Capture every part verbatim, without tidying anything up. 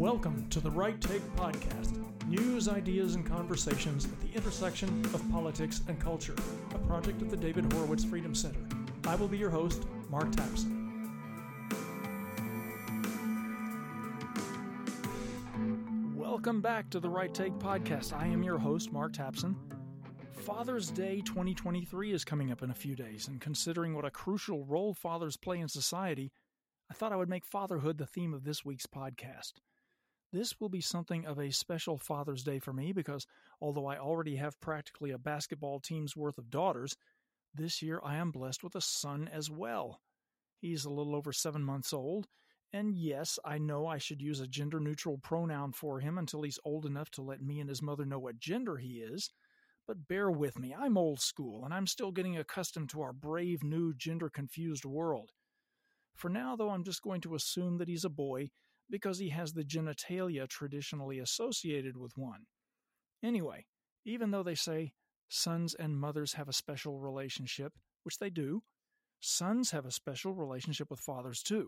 Welcome to the Right Take Podcast, news, ideas, and conversations at the intersection of politics and culture, a project of the David Horowitz Freedom Center. I will be your host, Mark Tapson. Welcome back to the Right Take Podcast. I am your host, Mark Tapson. Father's Day twenty twenty-three is coming up in a few days, and considering what a crucial role fathers play in society, I thought I would make fatherhood the theme of this week's podcast. This will be something of a special Father's Day for me because although I already have practically a basketball team's worth of daughters, this year I am blessed with a son as well. He's a little over seven months old, and yes, I know I should use a gender-neutral pronoun for him until he's old enough to let me and his mother know what gender he is, but bear with me, I'm old school, and I'm still getting accustomed to our brave new gender-confused world. For now, though, I'm just going to assume that he's a boy, because he has the genitalia traditionally associated with one. Anyway, even though they say sons and mothers have a special relationship, which they do, sons have a special relationship with fathers too.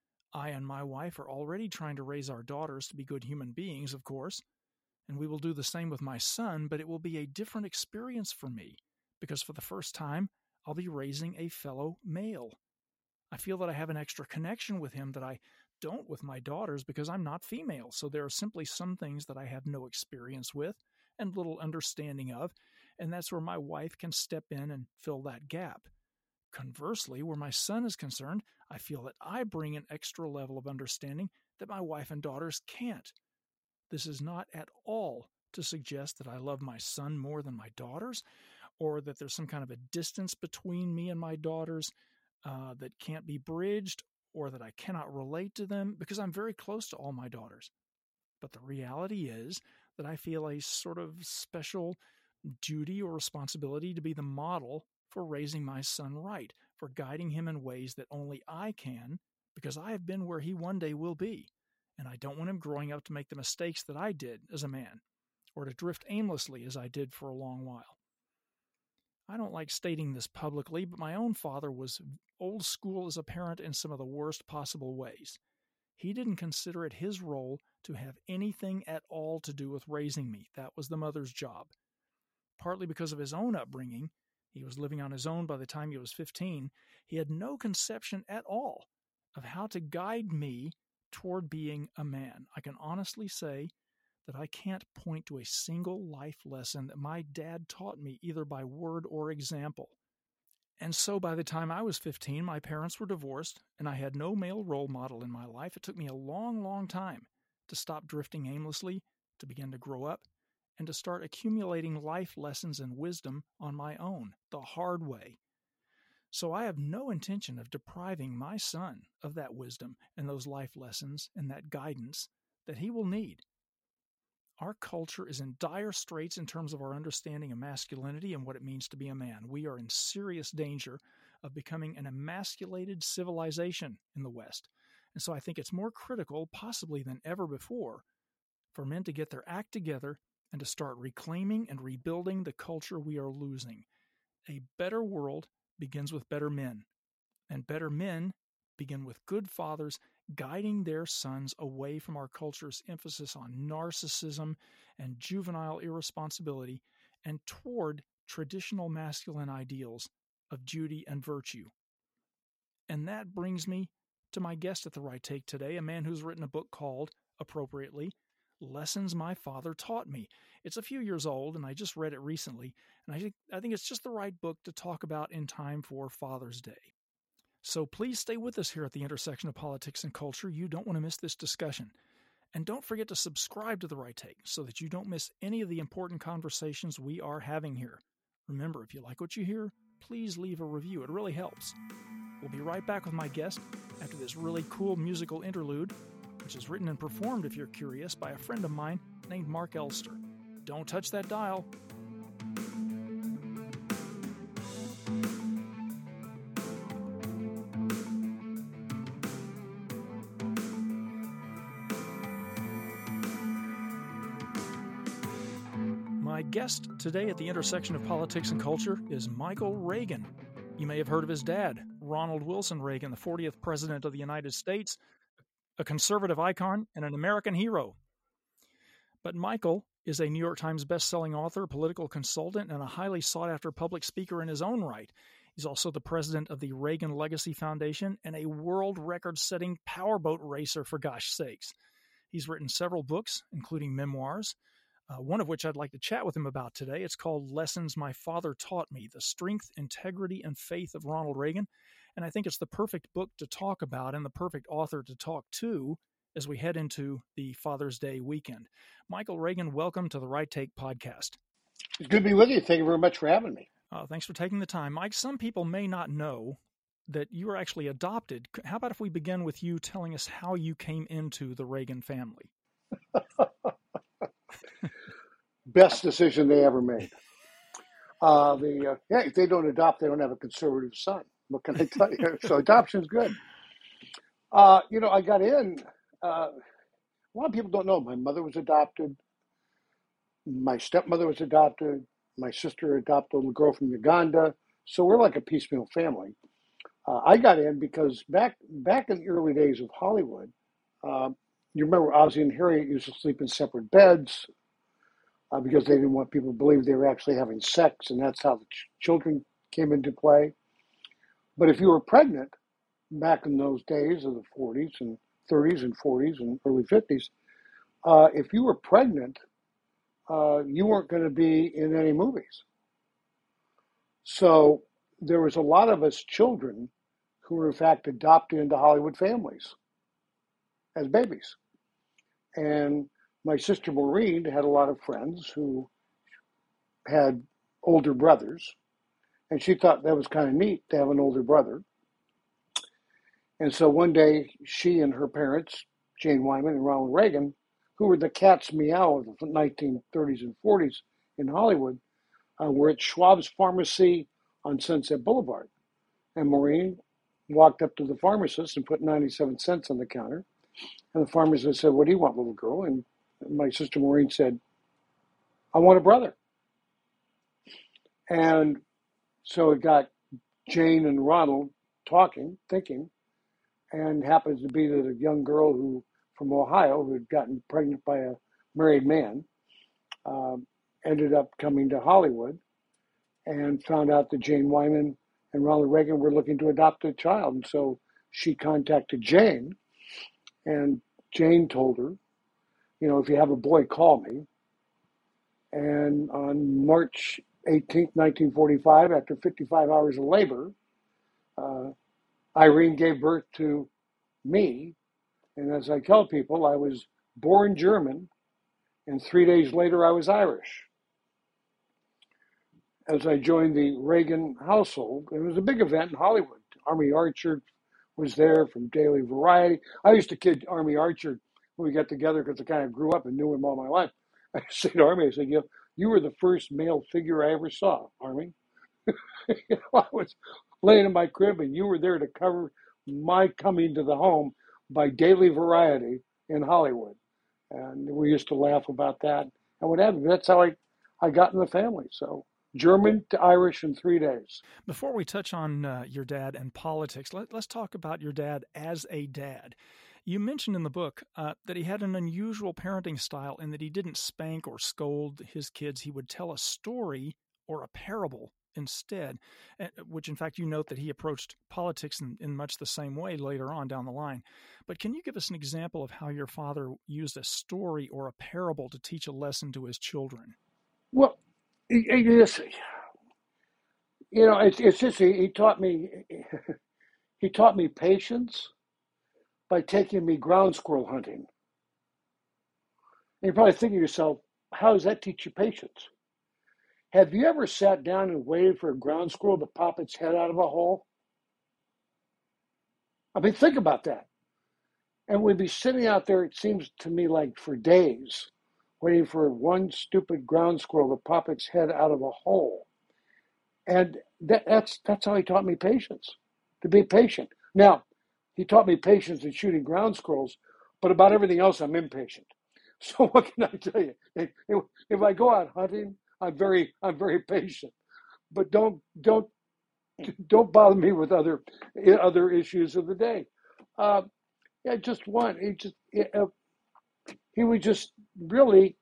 I and my wife are already trying to raise our daughters to be good human beings, of course, and we will do the same with my son, but it will be a different experience for me, because for the first time, I'll be raising a fellow male. I feel that I have an extra connection with him that I don't with my daughters because I'm not female, so there are simply some things that I have no experience with and little understanding of, and that's where my wife can step in and fill that gap. Conversely, where my son is concerned, I feel that I bring an extra level of understanding that my wife and daughters can't. This is not at all to suggest that I love my son more than my daughters, or that there's some kind of a distance between me and my daughters uh, that can't be bridged, or that I cannot relate to them, because I'm very close to all my daughters. But the reality is that I feel a sort of special duty or responsibility to be the model for raising my son right, for guiding him in ways that only I can, because I have been where he one day will be, and I don't want him growing up to make the mistakes that I did as a man, or to drift aimlessly as I did for a long while. I don't like stating this publicly, but my own father was old school as a parent in some of the worst possible ways. He didn't consider it his role to have anything at all to do with raising me. That was the mother's job. Partly because of his own upbringing, he was living on his own by the time he was fifteen, he had no conception at all of how to guide me toward being a man. I can honestly say that I can't point to a single life lesson that my dad taught me either by word or example. And so by the time I was fifteen, my parents were divorced, and I had no male role model in my life. It took me a long, long time to stop drifting aimlessly, to begin to grow up, and to start accumulating life lessons and wisdom on my own, the hard way. So I have no intention of depriving my son of that wisdom and those life lessons and that guidance that he will need. Our culture is in dire straits in terms of our understanding of masculinity and what it means to be a man. We are in serious danger of becoming an emasculated civilization in the West. And so I think it's more critical, possibly than ever before, for men to get their act together and to start reclaiming and rebuilding the culture we are losing. A better world begins with better men, and better men begin with good fathers guiding their sons away from our culture's emphasis on narcissism and juvenile irresponsibility and toward traditional masculine ideals of duty and virtue. And that brings me to my guest at the Right Take today, a man who's written a book called, appropriately, Lessons My Father Taught Me. It's a few years old, and I just read it recently, and I think, I think it's just the right book to talk about in time for Father's Day. So please stay with us here at the intersection of politics and culture. You don't want to miss this discussion. And don't forget to subscribe to The Right Take so that you don't miss any of the important conversations we are having here. Remember, if you like what you hear, please leave a review. It really helps. We'll be right back with my guest after this really cool musical interlude, which is written and performed, if you're curious, by a friend of mine named Mark Elster. Don't touch that dial. My guest today at the intersection of politics and culture is Michael Reagan. You may have heard of his dad, Ronald Wilson Reagan, the fortieth President of the United States, a conservative icon, and an American hero. But Michael is a New York Times best-selling author, political consultant, and a highly sought-after public speaker in his own right. He's also the president of the Reagan Legacy Foundation and a world record-setting powerboat racer, for gosh sakes. He's written several books, including memoirs, uh, one of which I'd like to chat with him about today. It's called Lessons My Father Taught Me, The Strength, Integrity, and Faith of Ronald Reagan. And I think it's the perfect book to talk about and the perfect author to talk to as we head into the Father's Day weekend. Michael Reagan, welcome to the Right Take podcast. It's good to be with you. Thank you very much for having me. Uh, thanks for taking the time. Mike, some people may not know that you were actually adopted. How about if we begin with you telling us how you came into the Reagan family? Best decision they ever made. Uh, the uh, yeah, if they don't adopt, they don't have a conservative son. What can I tell you? So adoption's good. Uh, you know, I got in. Uh, a lot of people don't know. My mother was adopted. My stepmother was adopted. My sister adopted a little girl from Uganda. So we're like a piecemeal family. Uh, I got in because back back in the early days of Hollywood, uh, you remember Ozzie and Harriet used to sleep in separate beds uh, because they didn't want people to believe they were actually having sex, and that's how the ch- children came into play. But if you were pregnant back in those days of the forties and thirties and forties and early fifties, uh, if you were pregnant, uh, you weren't going to be in any movies. So there was a lot of us children who were in fact adopted into Hollywood families as babies. And my sister Maureen had a lot of friends who had older brothers, and she thought that was kind of neat to have an older brother. And so one day she and her parents, Jane Wyman and Ronald Reagan, who were the cat's meow of the nineteen thirties and forties in Hollywood, uh, were at Schwab's Pharmacy on Sunset Boulevard. And Maureen walked up to the pharmacist and put ninety-seven cents on the counter. And the pharmacist said, "What do you want, little girl?" And my sister Maureen said, "I want a brother." And so it got Jane and Ronald talking, thinking, and happens to be that a young girl who from Ohio who had gotten pregnant by a married man um, ended up coming to Hollywood and found out that Jane Wyman and Ronald Reagan were looking to adopt a child. And so she contacted Jane, and Jane told her, you know, if you have a boy, call me. And on March eighteenth, nineteen forty-five, after fifty-five hours of labor, uh, Irene gave birth to me. And as I tell people, I was born German, and three days later I was Irish. As I joined the Reagan household, it was a big event in Hollywood. Army Archer was there from Daily Variety. I used to kid Army Archer when we got together because I kind of grew up and knew him all my life. I said to Army, I said, you know, you were the first male figure I ever saw, Army. You know, I was laying in my crib and you were there to cover my coming to the home by Daily Variety in Hollywood. And we used to laugh about that and what have you. That's how I, I got in the family. So German to Irish in three days. Before we touch on uh, your dad and politics, let, let's talk about your dad as a dad. You mentioned in the book uh, that he had an unusual parenting style in that he didn't spank or scold his kids. He would tell a story or a parable instead, which in fact you note that he approached politics in, in much the same way later on down the line. But can you give us an example of how your father used a story or a parable to teach a lesson to his children? Well, Yes, you know, it's it's just he, he taught me he taught me patience by taking me ground squirrel hunting. And you're probably thinking to yourself, how does that teach you patience? Have you ever sat down and waited for a ground squirrel to pop its head out of a hole? I mean, think about that. And we'd be sitting out there, it seems to me like for days, waiting for one stupid ground squirrel to pop its head out of a hole. And that, that's that's how he taught me patience, to be patient. Now, he taught me patience in shooting ground squirrels, but about everything else, I'm impatient. So what can I tell you? If, if I go out hunting, I'm very I'm very patient. But don't don't don't bother me with other other issues of the day. Uh, Yeah, just one. He just uh, he would just really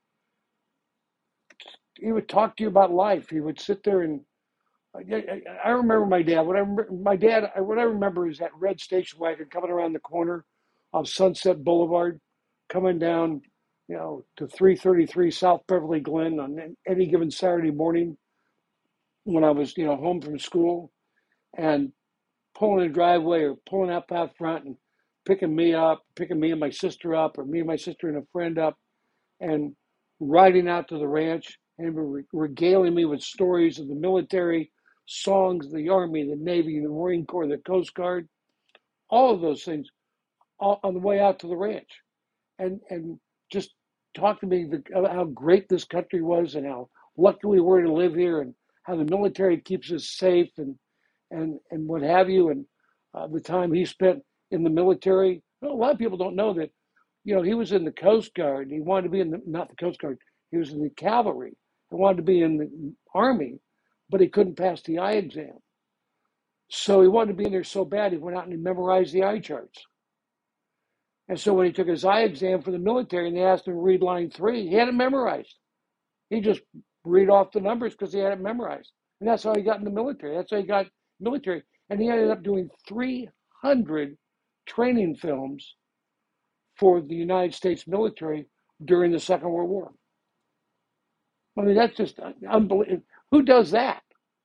he would talk to you about life. He would sit there and I, I remember my dad. What I remember, my dad, what I remember is that red station wagon coming around the corner of Sunset Boulevard, coming down, you know, to three thirty-three South Beverly Glen on any given Saturday morning when I was, you know, home from school, and pulling the driveway or pulling up out front and picking me up, picking me and my sister up, or me and my sister and a friend up, and riding out to the ranch and regaling me with stories of the military, songs of the Army, the Navy, the Marine Corps, the Coast Guard, all of those things, all on the way out to the ranch, and and just talk to me the, how great this country was and how lucky we were to live here and how the military keeps us safe and and and what have you, and uh, the time he spent in the military. A lot of people don't know that, you know, he was in the Coast Guard. He wanted to be in the, not the Coast Guard, he was in the cavalry. He wanted to be in the Army, but he couldn't pass the eye exam. So he wanted to be in there so bad, he went out and he memorized the eye charts. And so when he took his eye exam for the military and they asked him to read line three, he had it memorized. He just read off the numbers because he had it memorized. And that's how he got in the military. That's how he got military. And he ended up doing three hundred training films for the United States military during the Second World War. I mean, that's just unbelievable. Who does that?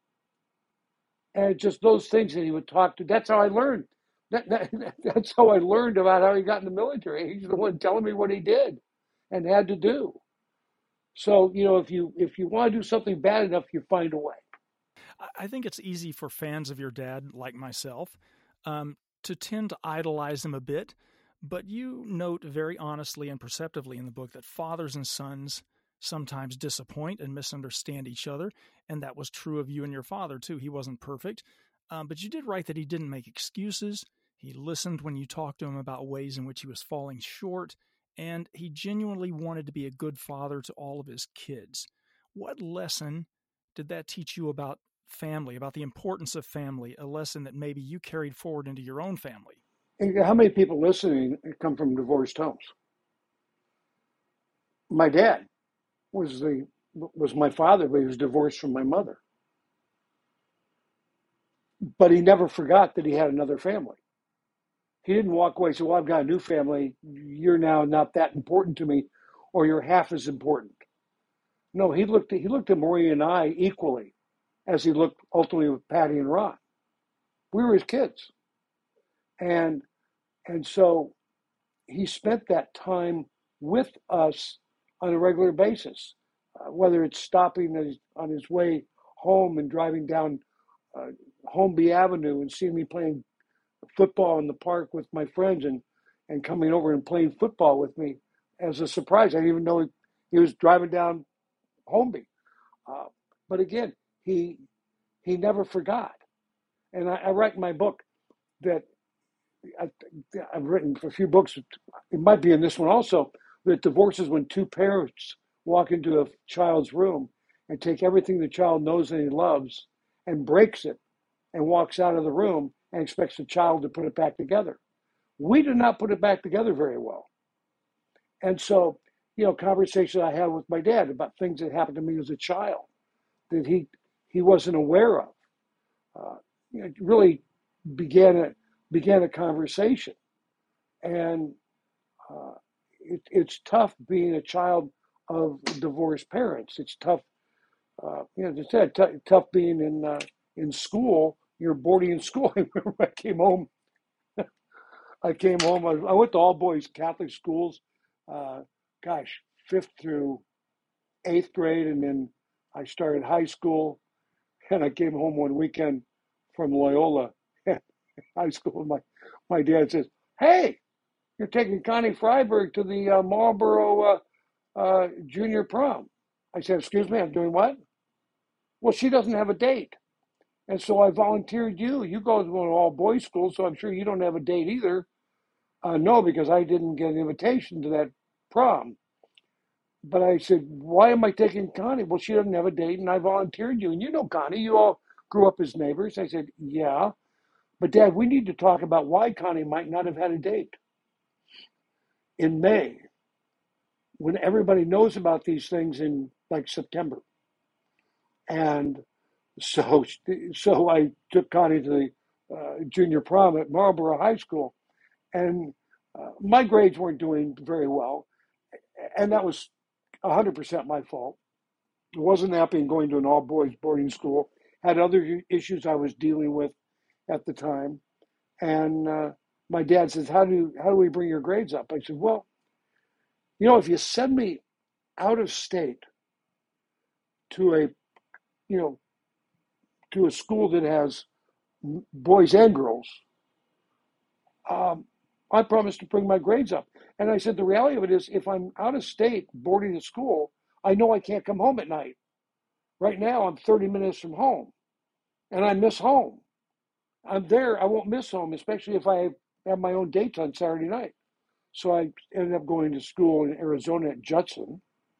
And just those things that he would talk to. That's how I learned. That, that, that's how I learned about how he got in the military. He's the one telling me what he did and had to do. So, you know, if you if you want to do something bad enough, you find a way. I think it's easy for fans of your dad, like myself, um, to tend to idolize him a bit. But you note very honestly and perceptively in the book that fathers and sons sometimes disappoint and misunderstand each other. And that was true of you and your father, too. He wasn't perfect. Um, but you did write that he didn't make excuses. He listened when you talked to him about ways in which he was falling short. And he genuinely wanted to be a good father to all of his kids. What lesson did that teach you about family, about the importance of family, a lesson that maybe you carried forward into your own family? How many people listening come from divorced homes? My dad was the was my father, but he was divorced from my mother. But he never forgot that he had another family. He didn't walk away and say, well, I've got a new family. You're now not that important to me, or you're half as important. No, he looked at, he looked at Marie and I equally as he looked ultimately with Patty and Ron. We were his kids. And and so he spent that time with us on a regular basis, uh, whether it's stopping his, on his way home and driving down uh, Holmby Avenue and seeing me playing football in the park with my friends and, and coming over and playing football with me as a surprise. I didn't even know he, he was driving down Holmby. Uh, but again, he he never forgot. And I, I write in my book that I, I've written a few books, it might be in this one also, that divorce is when two parents walk into a child's room and take everything the child knows and he loves and breaks it and walks out of the room and expects the child to put it back together. We did not put it back together very well. And so, you know, conversations I had with my dad about things that happened to me as a child that he he wasn't aware of, uh, you know, really began a began a conversation. And uh, it, it's tough being a child of divorced parents. It's tough, uh, you know, as I said, t- tough being in uh, in school. You're boarding in school. I remember I came home. I came home. I, I went to all boys Catholic schools. Uh, gosh, fifth through eighth grade, and then I started high school. And I came home one weekend from Loyola High School. My my dad says, "Hey, you're taking Connie Freiberg to the uh, Marlboro uh, uh, Junior Prom." I said, "Excuse me, I'm doing what?" "Well, she doesn't have a date. And so I volunteered you. You go to an all-boys school, so I'm sure you don't have a date either." Uh, no, because I didn't get an invitation to that prom. But I said, "Why am I taking Connie?" "Well, she doesn't have a date, and I volunteered you. And you know Connie. You all grew up as neighbors." I said, "Yeah. But, Dad, we need to talk about why Connie might not have had a date." in May, when everybody knows about these things in like September. And so, so I took Connie to the uh, junior prom at Marlboro High School, and uh, my grades weren't doing very well, and that was one hundred percent my fault. I wasn't happy in going to an all-boys boarding school. Had other issues I was dealing with at the time, and uh, my dad says, "How do how do we bring your grades up?" I said, "Well, you know, if you send me out of state to a, you know, to a school that has boys and girls, um, I promise to bring my grades up." And I said, the reality of it is, if I'm out of state boarding a school, I know I can't come home at night. Right now, I'm thirty minutes from home, and I miss home. I'm there, I won't miss home, especially if I have my own dates on Saturday night. So I ended up going to school in Arizona at Judson,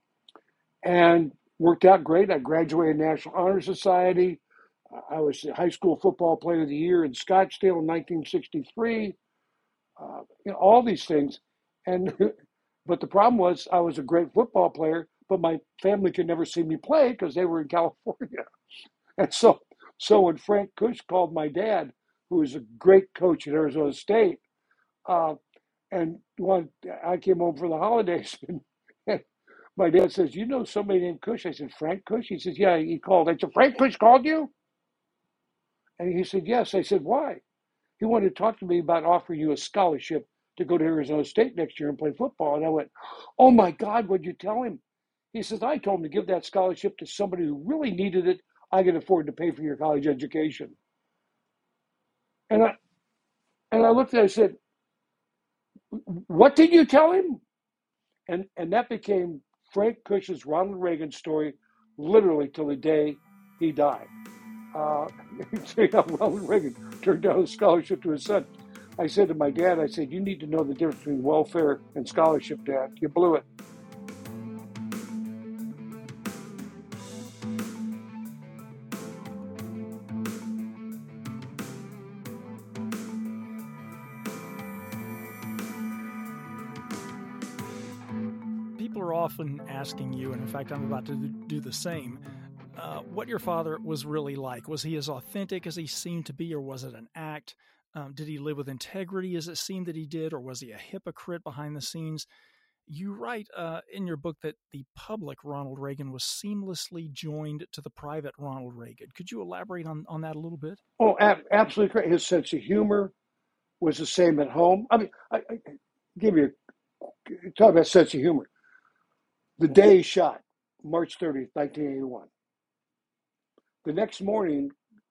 and worked out great. I graduated National Honor Society. I was the high school football player of the year in Scottsdale in nineteen sixty-three. Uh, you know, all these things. And but the problem was I was a great football player, but my family could never see me play because they were in California. And so, so when Frank Kush called my dad, who was a great coach at Arizona State, uh, and one, I came home for the holidays, and, and my dad says, "You know somebody named Kush?" I said, "Frank Kush?" He says, "Yeah, he called." I said, "Frank Kush called you?" And he said, "Yes." I said, "Why?" He wanted to talk to me about offering you a scholarship to go to Arizona State next year and play football. And I went, "Oh my God, what'd you tell him?" He says, "I told him to give that scholarship to somebody who really needed it. I can afford to pay for your college education." And I and I looked at it, I said, "What did you tell him?" And and that became Frank Kush's Ronald Reagan story, literally till the day he died. Uh, Ronald Reagan turned down a scholarship to his son. I said to my dad, I said, "You need to know the difference between welfare and scholarship, Dad. You blew it." People are often asking you, and in fact, I'm about to do the same, uh, what your father was really like. Was he as authentic as he seemed to be, or was it an act? Um, did he live with integrity as it seemed that he did, or was he a hypocrite behind the scenes? You write uh, in your book that the public Ronald Reagan was seamlessly joined to the private Ronald Reagan. Could you elaborate on, on that a little bit? Oh, ab- absolutely correct. His sense of humor was the same at home. I mean, I, I give you a, talk about sense of humor. The day he shot, March thirtieth, nineteen eighty-one. The next morning,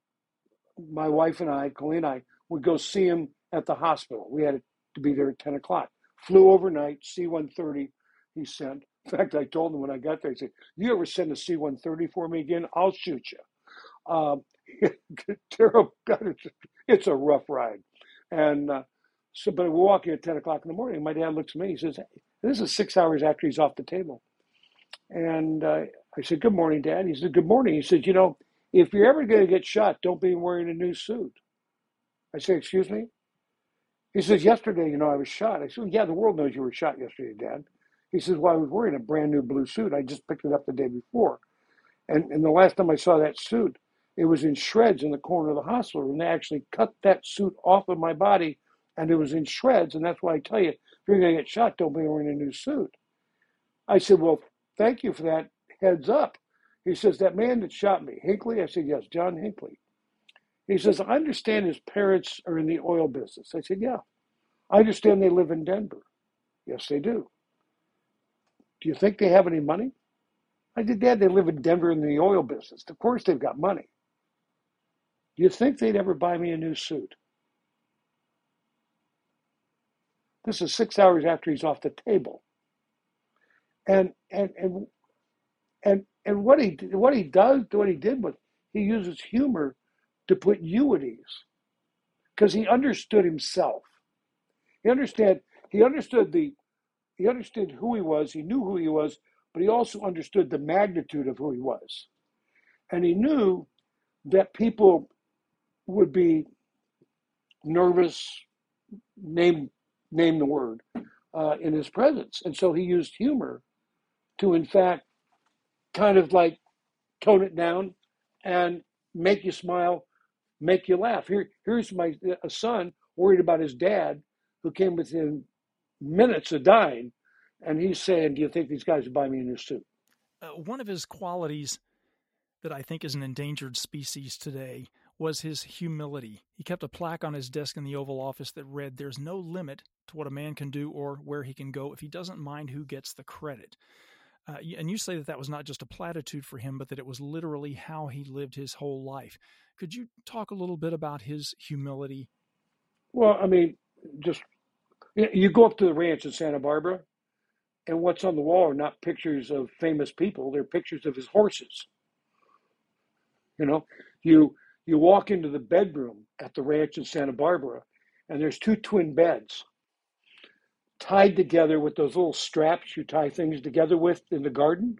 my wife and I, Colleen and I, would go see him at the hospital. We had to be there at ten o'clock. Flew overnight, C one thirty he sent. In fact, I told him when I got there, I said, "You ever send a C one thirty for me again, I'll shoot you." Um, terrible. It's, it's a rough ride. And uh, so, but we're walking at ten o'clock in the morning. My dad looks at me, he says, "Hey," this is six hours after he's off the table. And uh, I said, "Good morning, Dad." He said, "Good morning." He said, "You know, if you're ever going to get shot, don't be wearing a new suit." I said, "Excuse me?" He says, "Yesterday, you know, I was shot." I said, "Yeah, the world knows you were shot yesterday, Dad." He says, "Well, I was wearing a brand new blue suit. I just picked it up the day before. And, and the last time I saw that suit, it was in shreds in the corner of the hospital. And they actually cut that suit off of my body, and it was in shreds. And that's why I tell you, if you're going to get shot, don't be wearing a new suit." I said, "Well, thank you for that heads up." He says, "That man that shot me, Hinckley?" I said, "Yes, John Hinckley." He says, "I understand his parents are in the oil business." I said, "Yeah." "I understand they live in Denver." "Yes, they do." "Do you think they have any money?" I said, "Dad, they live in Denver in the oil business. Of course they've got money." "Do you think they'd ever buy me a new suit?" This is six hours after he's off the table. And and and and and what he what he does, what he did was he uses humor to put you at ease, because he understood himself. He understand he understood the he understood who he was. He knew who he was, but he also understood the magnitude of who he was, and he knew that people would be nervous. Name name the word. uh, in his presence. And so he used humor to, in fact, kind of like tone it down and make you smile, make you laugh. Here, here's my a son worried about his dad who came within minutes of dying, and he's saying, "Do you think these guys would buy me a new suit?" Uh, one of his qualities that I think is an endangered species today was his humility. He kept a plaque on his desk in the Oval Office that read, "There's no limit to what a man can do or where he can go if he doesn't mind who gets the credit." Uh, and you say that that was not just a platitude for him, but that it was literally how he lived his whole life. Could you talk a little bit about his humility? Well, I mean, just you go up to the ranch in Santa Barbara, and what's on the wall are not pictures of famous people; they're pictures of his horses. You know, you you walk into the bedroom at the ranch in Santa Barbara, and there's two twin beds tied together with those little straps you tie things together with in the garden.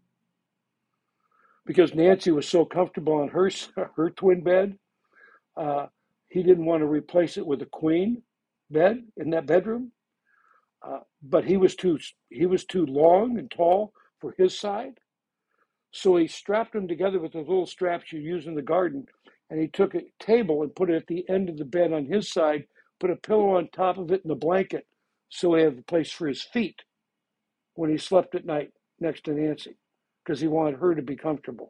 Because Nancy was so comfortable on her her twin bed, uh, he didn't want to replace it with a queen bed in that bedroom. Uh, but he was too he was too long and tall for his side, so he strapped them together with those little straps you use in the garden, and he took a table and put it at the end of the bed on his side, put a pillow on top of it and a blanket, so he had a place for his feet when he slept at night next to Nancy, because he wanted her to be comfortable.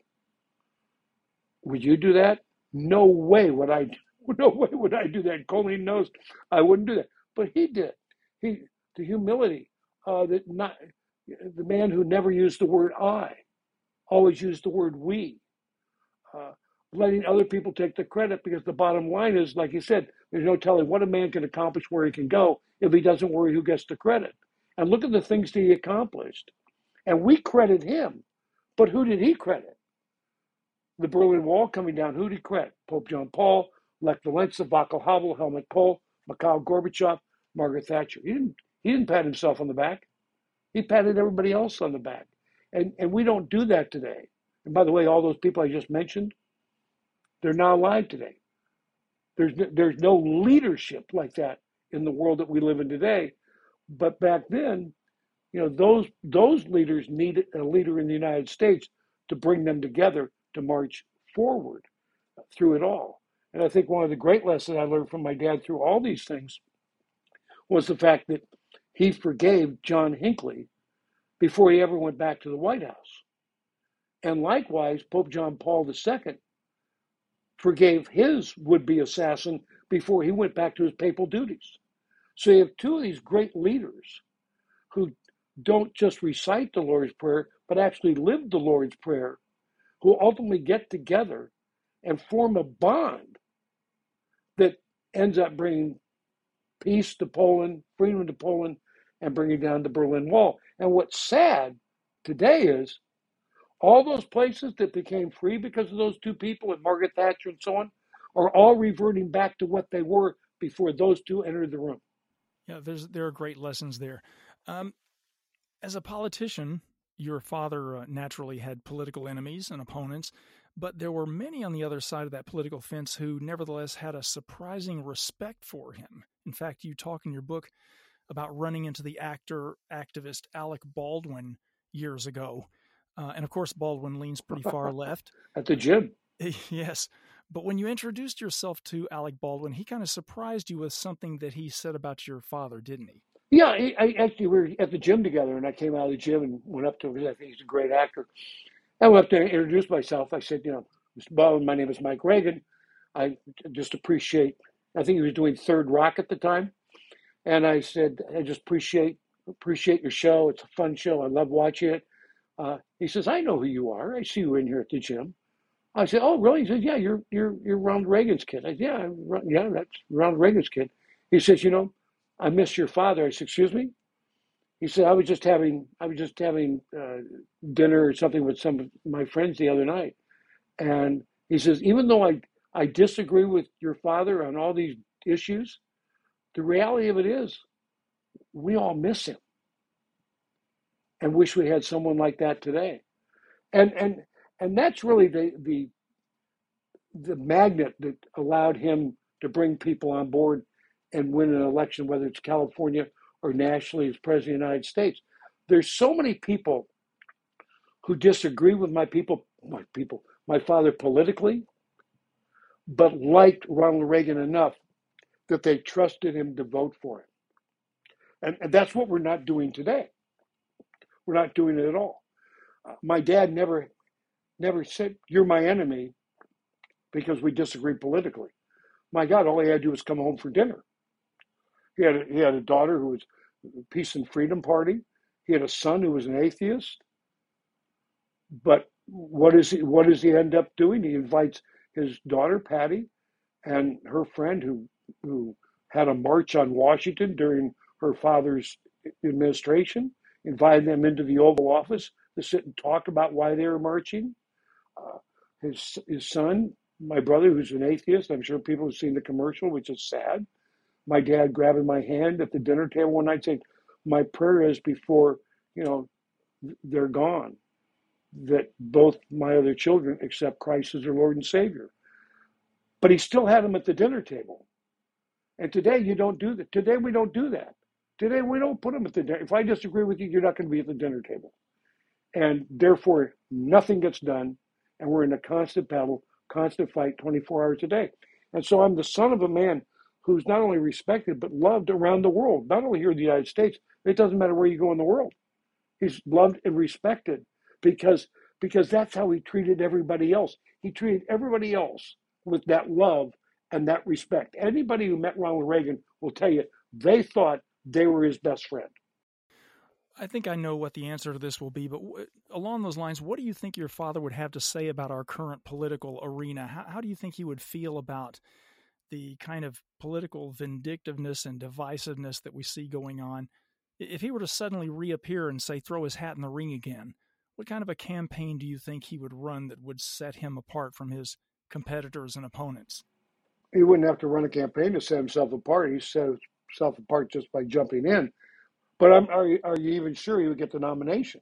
Would you do that? No way would I. No way would I do that. Colleen knows I wouldn't do that, but he did. He the humility, uh, that not the man who never used the word I, always used the word we, uh, letting other people take the credit, because the bottom line is, like you said, there's no telling what a man can accomplish, where he can go, if he doesn't worry who gets the credit. And look at the things that he accomplished. And we credit him, but who did he credit? The Berlin Wall coming down, who did he credit? Pope John Paul, Lech Walesa, Václav Havel, Helmut Kohl, Mikhail Gorbachev, Margaret Thatcher. He didn't, he didn't pat himself on the back. He patted everybody else on the back. And, and we don't do that today. And by the way, all those people I just mentioned, they're not alive today. There's, there's no leadership like that in the world that we live in today. But back then, you know, those those leaders needed a leader in the United States to bring them together to march forward through it all. And I think one of the great lessons I learned from my dad through all these things was the fact that he forgave John Hinckley before he ever went back to the White House. And likewise, Pope John Paul the Second forgave his would-be assassin before he went back to his papal duties. So you have two of these great leaders who don't just recite the Lord's Prayer, but actually live the Lord's Prayer, who ultimately get together and form a bond that ends up bringing peace to Poland, freedom to Poland, and bringing down the Berlin Wall. And what's sad today is all those places that became free because of those two people, and Margaret Thatcher and so on, are all reverting back to what they were before those two entered the room. Yeah, there's there are great lessons there. Um, as a politician, your father uh, naturally had political enemies and opponents, but there were many on the other side of that political fence who nevertheless had a surprising respect for him. In fact, you talk in your book about running into the actor, activist Alec Baldwin years ago. Uh, and of course, Baldwin leans pretty far left. At the gym. Yes. But when you introduced yourself to Alec Baldwin, he kind of surprised you with something that he said about your father, didn't he? Yeah, I, I actually, we were at the gym together, and I came out of the gym and went up to him because I think he's a great actor. I went up there and introduced myself. I said, you know, Mister Baldwin, my name is Mike Reagan. I just appreciate, I think he was doing Third Rock at the time. And I said, I just appreciate appreciate your show. It's a fun show. I love watching it. Uh, he says, I know who you are. I see you in here at the gym. I said, oh, really? He says, yeah, you're you're you're Ronald Reagan's kid. I said, yeah, yeah, that's Ronald Reagan's kid. He says, you know, I miss your father. I said, excuse me? He said, I was just having I was just having uh, dinner or something with some of my friends the other night. And he says, even though I, I disagree with your father on all these issues, the reality of it is we all miss him and wish we had someone like that today. And and and that's really the the the magnet that allowed him to bring people on board and win an election, whether it's California or nationally as President of the United States. There's so many people who disagree with my people, my people, my father politically, but liked Ronald Reagan enough that they trusted him to vote for him. And, and that's what we're not doing today. We're not doing it at all. Uh, my dad never, never said, "You're my enemy," because we disagree politically. My God, all he had to do was come home for dinner. He had a, he had a daughter who was Peace and Freedom Party. He had a son who was an atheist. But what is he? What does he end up doing? He invites his daughter Patty and her friend who who had a march on Washington during her father's administration, invited them into the Oval Office to sit and talk about why they were marching. Uh, his his son, my brother, who's an atheist, I'm sure people have seen the commercial, which is sad. My dad grabbing my hand at the dinner table one night saying, "My prayer is before, you know, they're gone, that both my other children accept Christ as their Lord and Savior." But he still had them at the dinner table. And today you don't do that. Today we don't do that. Today we don't put them at the dinner. If I disagree with you, you're not going to be at the dinner table. And therefore, nothing gets done. And we're in a constant battle, constant fight, twenty-four hours a day. And so I'm the son of a man who's not only respected, but loved around the world, not only here in the United States. It doesn't matter where you go in the world. He's loved and respected because, because that's how he treated everybody else. He treated everybody else with that love and that respect. Anybody who met Ronald Reagan will tell you they thought they were his best friend. I think I know what the answer to this will be, but w- along those lines, what do you think your father would have to say about our current political arena? How, how do you think he would feel about the kind of political vindictiveness and divisiveness that we see going on? If he were to suddenly reappear and say, throw his hat in the ring again, what kind of a campaign do you think he would run that would set him apart from his competitors and opponents? He wouldn't have to run a campaign to set himself apart. He set himself apart just by jumping in. But I'm, are, you, are you even sure he would get the nomination?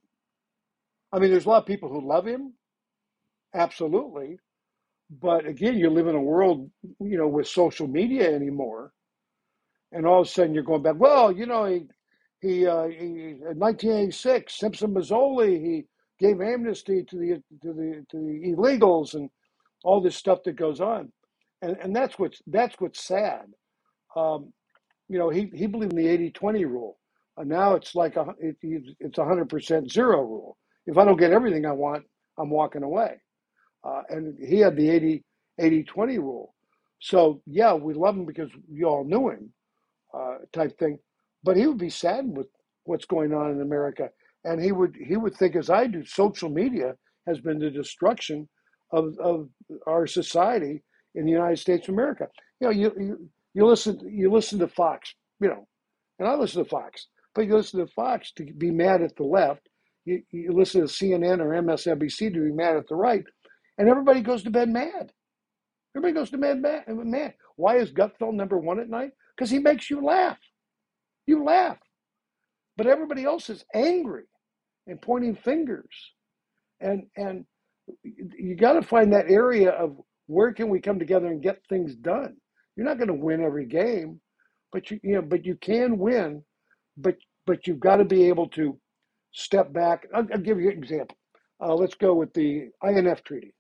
I mean, there's a lot of people who love him. Absolutely. But again, you live in a world, you know, with social media anymore. And all of a sudden you're going back, well, you know, he, he, uh, he in nineteen eighty-six, Simpson Mazzoli, he gave amnesty to the, to the, to the illegals and all this stuff that goes on. And, and that's what's, that's what's sad. Um, you know, he, he believed in the eighty twenty rule. Uh, now it's like a, it, it's a one hundred percent zero rule. If I don't get everything I want, I'm walking away. Uh, and he had the eighty twenty rule. So, yeah, we love him because you all knew him, uh, type thing. But he would be saddened with what's going on in America. And he would he would think, as I do, social media has been the destruction of, of our society in the United States of America. You know, you, you, you, listen, you listen to Fox, you know, and I listen to Fox. But you listen to Fox to be mad at the left. You, you listen to C N N or M S N B C to be mad at the right. And everybody goes to bed mad. Everybody goes to bed mad. mad. Why is Gutfeld number one at night? Because he makes you laugh. You laugh. But everybody else is angry and pointing fingers. And, and you got to find that area of where can we come together and get things done. You're not going to win every game, but you, you know, but you can win. But but you've got to be able to step back. I'll, I'll give you an example. Uh, let's go with the I N F Treaty.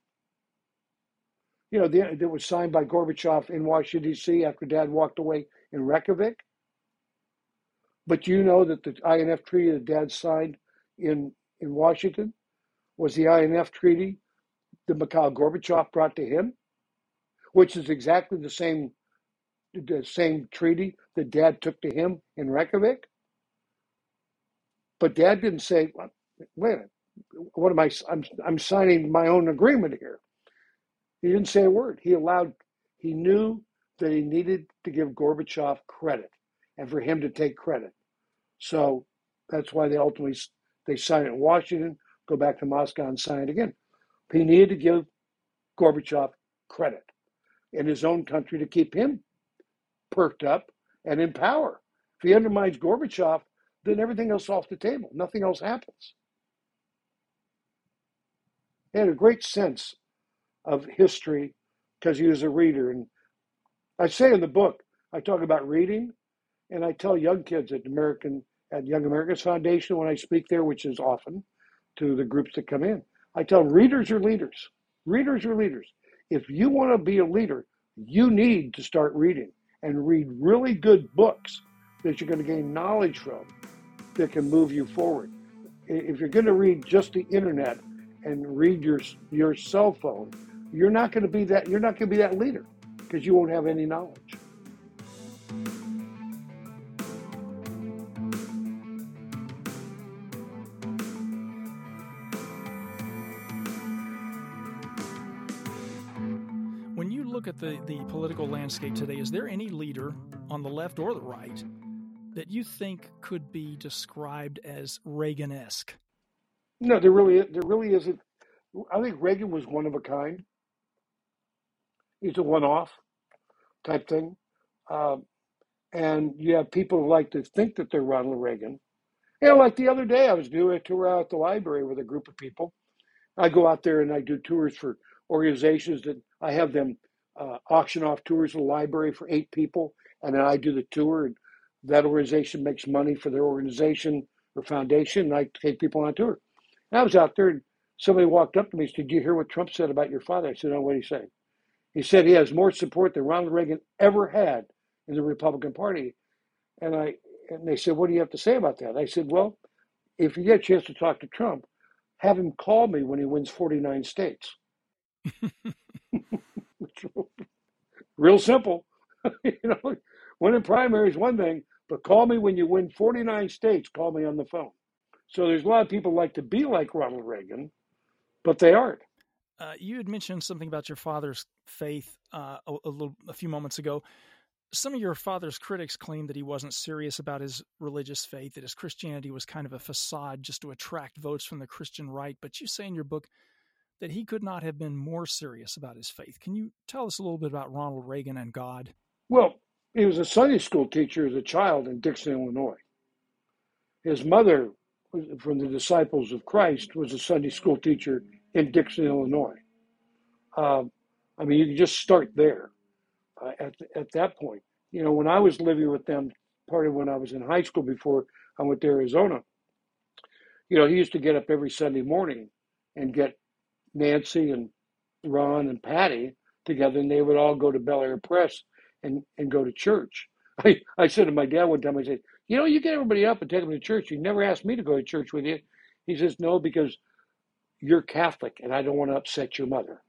You know, the, that was signed by Gorbachev in Washington, D C after Dad walked away in Reykjavik. But you know that the I N F Treaty that Dad signed in, in Washington was the I N F Treaty that Mikhail Gorbachev brought to him, which is exactly the same, the same treaty that Dad took to him in Reykjavik. But Dad didn't say, wait a minute, what am I, I'm, I'm signing my own agreement here. He didn't say a word. He allowed, he knew that he needed to give Gorbachev credit and for him to take credit. So that's why they ultimately, they signed it in Washington, go back to Moscow and sign it again. He needed to give Gorbachev credit in his own country to keep him perked up and in power. If he undermines Gorbachev, then everything else off the table. Nothing else happens. He had a great sense of history because he was a reader. And I say in the book, I talk about reading, And I tell young kids at American at Young Americans Foundation when I speak there, which is often to the groups that come in, I tell them, readers are leaders. Readers are leaders. If you want to be a leader, you need to start reading and read really good books that you're going to gain knowledge from that can move you forward. If you're going to read just the internet and read your your cell phone, you're not going to be that you're not going to be that leader because you won't have any knowledge. When you look at the, the political landscape today, is there any leader on the left or the right that you think could be described as Reagan-esque? No, there really there really isn't. I think Reagan was one of a kind. He's a one-off type thing. Um, and you have people who like to think that they're Ronald Reagan. You know, like the other day, I was doing a tour out at the library with a group of people. I go out there and I do tours for organizations that I have them uh, auction off tours of the library for eight people, and then I do the tour, and that organization makes money for their organization or foundation, and I take people on tour. And I was out there, and somebody walked up to me and said, "Did you hear what Trump said about your father?" I said, "No, what did he say?" He said he has more support than Ronald Reagan ever had in the Republican Party. And I and they said, "What do you have to say about that?" I said, "Well, if you get a chance to talk to Trump, have him call me when he wins forty-nine states." Real simple. You know, winning primary is one thing, but call me when you win forty-nine states. Call me on the phone. So there's a lot of people like to be like Ronald Reagan, but they aren't. Uh, you had mentioned something about your father's faith uh, a, a, little, a few moments ago. Some of your father's critics claim that he wasn't serious about his religious faith, that his Christianity was kind of a facade just to attract votes from the Christian right. But you say in your book that he could not have been more serious about his faith. Can you tell us a little bit about Ronald Reagan and God? Well, he was a Sunday school teacher as a child in Dixon, Illinois. His mother, from the Disciples of Christ, was a Sunday school teacher in Dixon, Illinois. Um, I mean, you can just start there uh, at, at that point. You know, when I was living with them, part of when I was in high school before I went to Arizona, you know, he used to get up every Sunday morning and get Nancy and Ron and Patty together, and they would all go to Bel Air Press and, and go to church. I, I said to my dad one time, I said, "You know, you get everybody up and take them to church. You never asked me to go to church with you." He says, "No, because you're Catholic, and I don't want to upset your mother."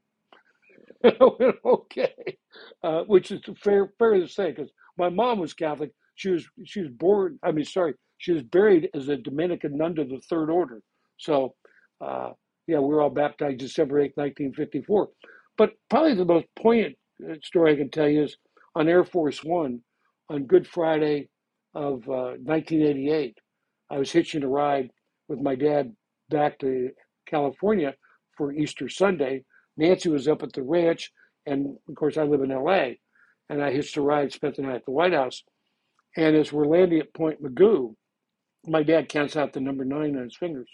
Okay, uh, which is fair fair to say, because my mom was Catholic. She was she was born. I mean, sorry, she was buried as a Dominican nun to the Third Order. So, uh, yeah, we were all baptized December eighth, nineteen fifty-four. But probably the most poignant story I can tell you is on Air Force One on Good Friday of uh, nineteen eighty-eight. I was hitching a ride with my dad back to California for Easter Sunday. Nancy was up at the ranch, and of course I live in L A, and I hitched a ride, spent the night at the White House. And as we're landing at Point Mugu, my dad counts out the number nine on his fingers.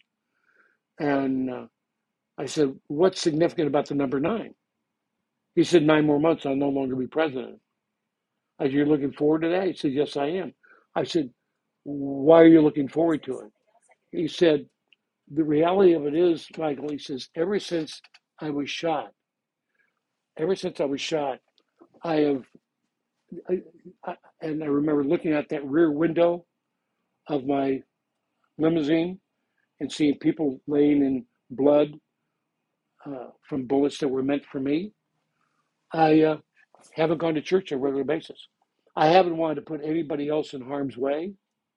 And uh, I said, "What's significant about the number nine?" He said, "Nine more months, I'll no longer be president." I said, "You're looking forward to that?" He said, "Yes, I am." I said, "Why are you looking forward to it?" He said, "The reality of it is, Michael," he says, "ever since I was shot, ever since I was shot, I have," I, I, and I remember looking out that rear window of my limousine and seeing people laying in blood uh, from bullets that were meant for me. I uh, haven't gone to church on a regular basis. I haven't wanted to put anybody else in harm's way,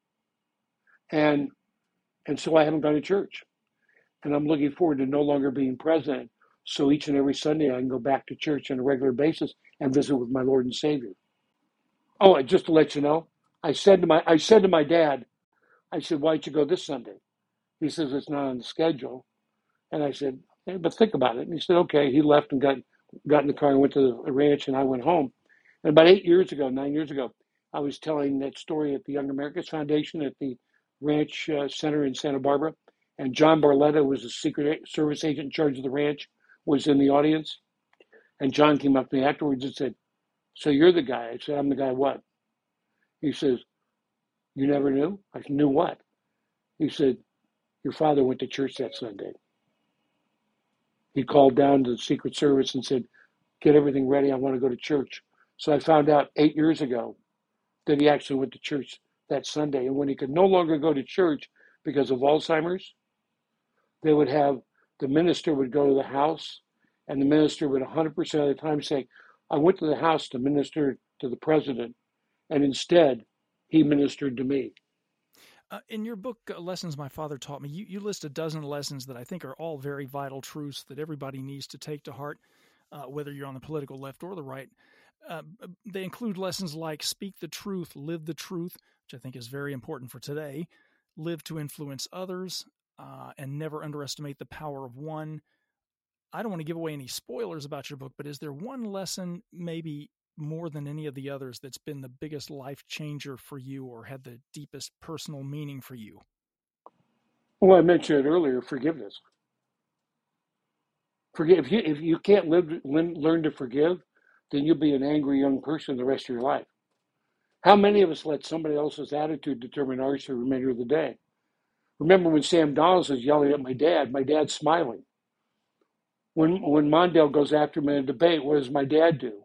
and and so I haven't gone to church. And I'm looking forward to no longer being president, so each and every Sunday I can go back to church on a regular basis and visit with my Lord and Savior. Oh, and just to let you know, I said to my I said to my dad, I said, "Why don't you go this Sunday?" He says, "It's not on the schedule." And I said, "Hey, but think about it." And he said, okay. He left and got got in the car and went to the ranch, and I went home. And about eight years ago, nine years ago, I was telling that story at the Young Americans Foundation at the Ranch uh, Center in Santa Barbara. And John Barletta, who was the Secret Service agent in charge of the ranch, was in the audience. And John came up to me afterwards and said, "So you're the guy?" I said, "I'm the guy what?" He says, You never knew? I said, knew what? He said, your father went to church that Sunday. He called down to the Secret Service and said, get everything ready. I want to go to church. So I found out eight years ago that he actually went to church that Sunday. And when he could no longer go to church because of Alzheimer's, they would have, the minister would go to the house, and the minister would one hundred percent of the time say, I went to the house to minister to the president, and instead, he ministered to me. Uh, in your book, uh, Lessons My Father Taught Me, you, you list a dozen lessons that I think are all very vital truths that everybody needs to take to heart, uh, whether you're on the political left or the right. Uh, they include lessons like speak the truth, live the truth, which I think is very important for today, live to influence others, uh, and never underestimate the power of one. I don't want to give away any spoilers about your book, but is there one lesson, maybe more than any of the others, that's been the biggest life changer for you or had the deepest personal meaning for you? Well, I mentioned it earlier, forgiveness. Forgive, if you, if you can't live, learn to forgive, then you'll be an angry young person the rest of your life. How many of us let somebody else's attitude determine ours for the remainder of the day? Remember when Sam Donalds was yelling at my dad, my dad's smiling. When when Mondale goes after him in a debate, what does my dad do?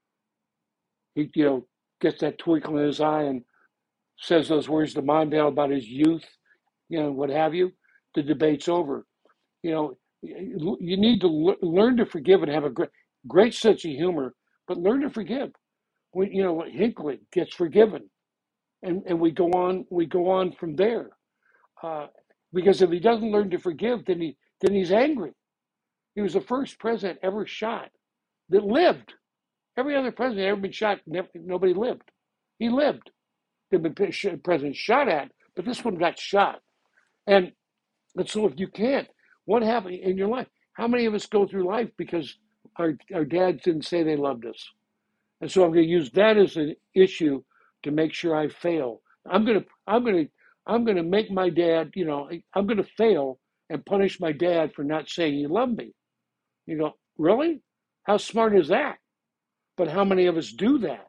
He, you know, gets that twinkle in his eye and says those words to Mondale about his youth, you know, what have you. The debate's over. You know, you need to learn to forgive and have a great, great sense of humor, but learn to forgive. When, you know, Hinckley gets forgiven, and, and we go on, we go on from there. Uh, because if he doesn't learn to forgive, then he then he's angry. He was the first president ever shot that lived. Every other president ever been shot, never, nobody lived. He lived. There've been presidents shot at, but this one got shot. And, and so if you can't, what happened in your life? How many of us go through life because our, our dads didn't say they loved us? And so I'm going to use that as an issue to make sure I fail. I'm going to, I'm going to, I'm going to make my dad, you know, I'm going to fail and punish my dad for not saying he loved me. You go, really? How smart is that? But how many of us do that?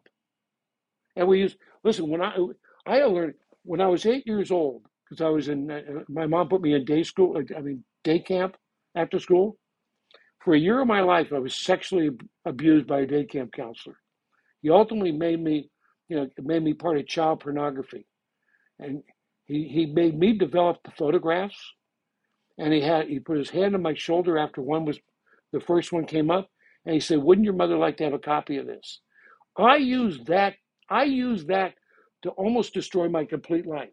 And we use, listen, when I, I learned, when I was eight years old, because I was in, uh, my mom put me in day school, I mean, day camp after school. For a year of my life, I was sexually abused by a day camp counselor. He ultimately made me, you know, made me part of child pornography. And he, he made me develop the photographs. And he had, he put his hand on my shoulder after one was, the first one came up. And he said, wouldn't your mother like to have a copy of this? I used that, I used that to almost destroy my complete life.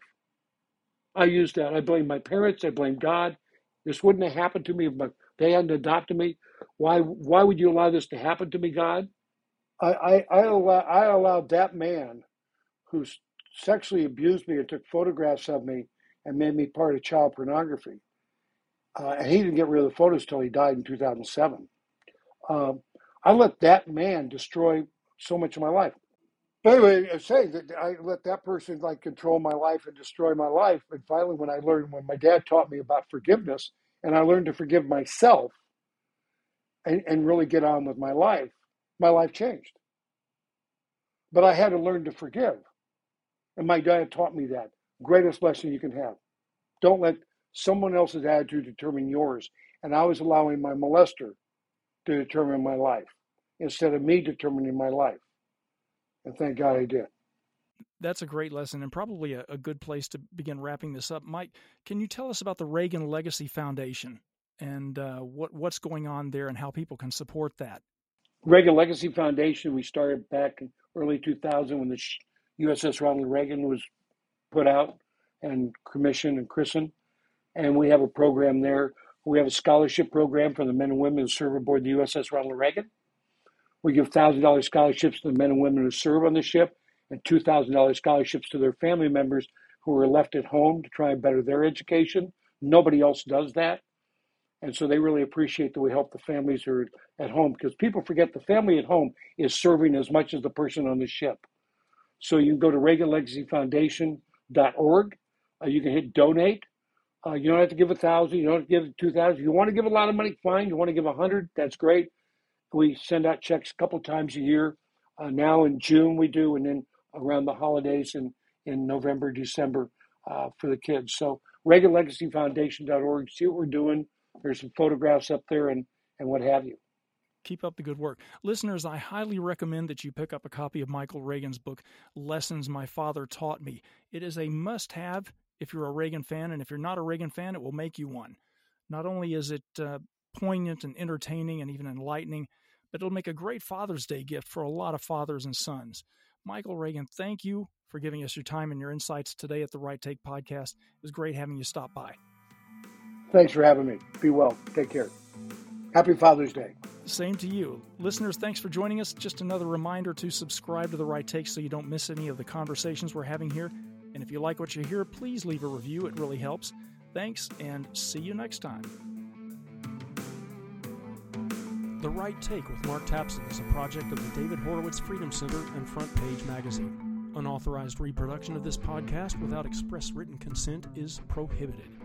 I used that. I blame my parents. I blame God. This wouldn't have happened to me if my, they hadn't adopted me. Why, why would you allow this to happen to me, God? I, I, I, allow, I allowed that man who sexually abused me and took photographs of me and made me part of child pornography. Uh, and he didn't get rid of the photos till he died in two thousand seven. Um, I let that man destroy so much of my life. But anyway, I say that I let that person like control my life and destroy my life. And finally, when I learned, when my dad taught me about forgiveness, and I learned to forgive myself and, and really get on with my life, my life changed. But I had to learn to forgive. And my dad taught me that. Greatest lesson you can have. Don't let someone else's attitude determine yours. And I was allowing my molester to determine my life instead of me determining my life. And thank God I did. That's a great lesson and probably a, a good place to begin wrapping this up. Mike, can you tell us about the Reagan Legacy Foundation and uh, what, what's going on there and how people can support that? Reagan Legacy Foundation, we started back in early two thousand when the U S S Ronald Reagan was put out and commissioned and christened. And we have a program there. We have a scholarship program for the men and women who serve aboard the U S S Ronald Reagan. We give one thousand dollars scholarships to the men and women who serve on the ship and two thousand dollars scholarships to their family members who are left at home to try and better their education. Nobody else does that. And so they really appreciate that we help the families who are at home, because people forget the family at home is serving as much as the person on the ship. So you can go to Reagan Legacy Foundation dot org. Uh, you can hit donate. Uh, you don't have to give a thousand. You don't have to give two thousand. You want to give a lot of money, fine. You want to give a hundred, that's great. We send out checks a couple times a year. Uh, now in June we do, and then around the holidays in, in November, December uh, for the kids. So Reagan Legacy Foundation dot org, see what we're doing. There's some photographs up there and, and what have you. Keep up the good work. Listeners, I highly recommend that you pick up a copy of Michael Reagan's book, Lessons My Father Taught Me. It is a must-have if you're a Reagan fan, and if you're not a Reagan fan, it will make you one. Not only is it uh, poignant and entertaining and even enlightening, but it'll make a great Father's Day gift for a lot of fathers and sons. Michael Reagan, thank you for giving us your time and your insights today at the Right Take Podcast. It was great having you stop by. Thanks for having me. Be well. Take care. Happy Father's Day. Same to you. Listeners, thanks for joining us. Just another reminder to subscribe to The Right Take so you don't miss any of the conversations we're having here. And if you like what you hear, please leave a review. It really helps. Thanks, and see you next time. The Right Take with Mark Tapson is a project of the David Horowitz Freedom Center and Front Page Magazine. Unauthorized reproduction of this podcast without express written consent is prohibited.